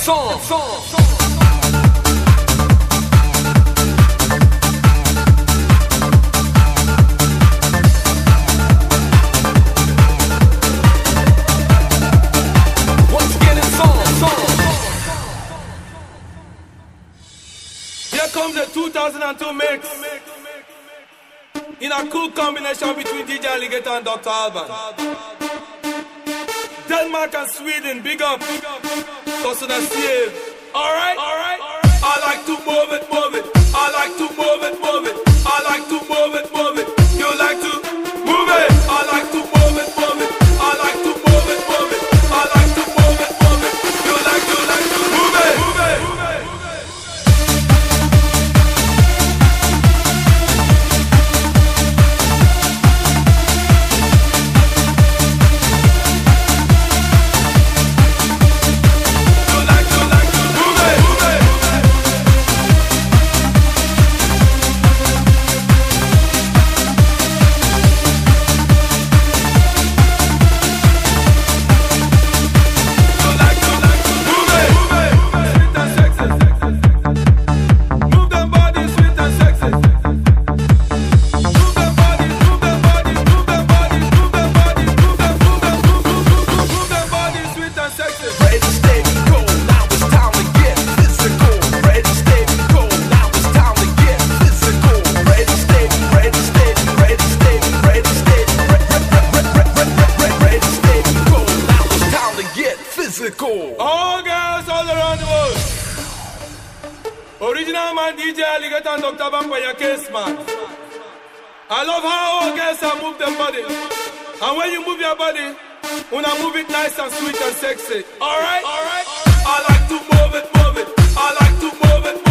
Here comes the 2002 mix. In a cool combination between DJ Alligator and Dr. Alban. Denmark and Sweden, big up. Cousin and Steve. Alright? I like to move it, move it. I like to move it, move it. I like to move it, move it. You like to move it. I like to move it, move it. I like to move it, move it. I like to move it, move it. You like to move it, move it. All girls all around the world. Original man DJ Alligator and Dr. Alban for your case, man. I love how all girls are move their body. And when you move your body, wanna move it nice and sweet and sexy. Alright? I like to move it, move it. I like to move it,